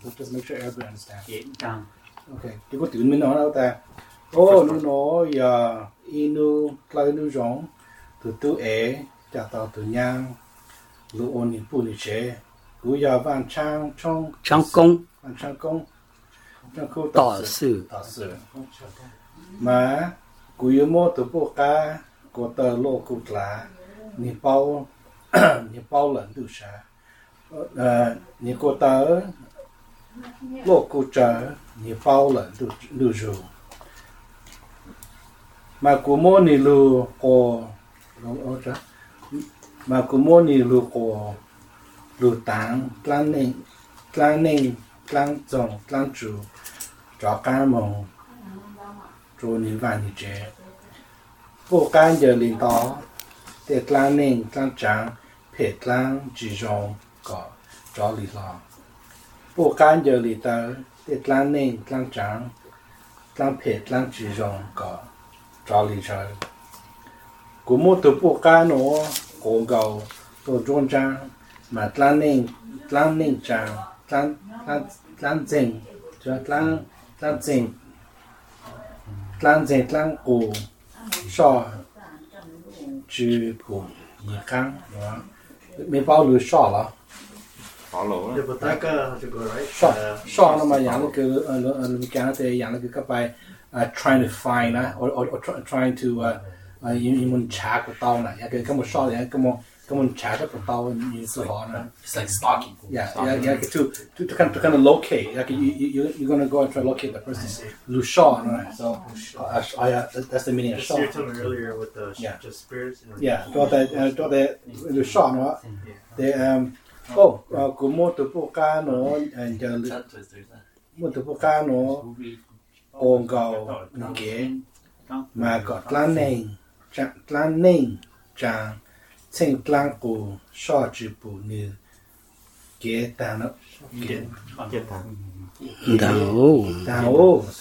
just make sure everybody understands. Chàng. Okay, cái có tiếng mình nói đâu ta? Oh, nó nói inu clay nu giống từ tu chả tao từ nhang lu ôn những phụ nữ chế cú giờ van trang trong Trang công. van trang công trong khu Tỏ sự. mà cú yêu mua từ bộ cá của tờ lô cụ lá ni bao lần đủ sa ni cô tờ lô cụ trở ni bao lần đủ rồi mà cú mua ni lu của mà cú mua ni lu của lu tang tlang trồng tlang chủ cho cá mồng rồi ni vàng ni chế bộ cá giờ liền đó để tlang ninh tlang trắng phê tlang chỉ rong có cho lì lò bộ cá giờ liền đó để tlang ninh tlang trắng tlang phê tlang chỉ rong có cho lì trời cú mua từ bộ cá nó cố gầu tổ trung trang mà tlang ninh trang tlang dinh cho tlang dinh tlang cù so chữ phụ nhị khang đó mấy bao lưới so là so nó mà dạng cái cái này dạng cái các bài trying to find or trying to you muốn check cái tàu này cái một so này cái một check cái tàu như thế họ này It's like stalking. yeah to kind of locate like you're gonna go and try to locate the person lưới so right so that's the meaning of so. You were telling me earlier with the just spirits. Yeah, cho the lưới so nó để của mua từ bộ cá nó giờ mua từ bộ cá nó ồn gầu kế mà có tlan nền trang chênh tlan cù so chữ bù như kế ta nó Đào.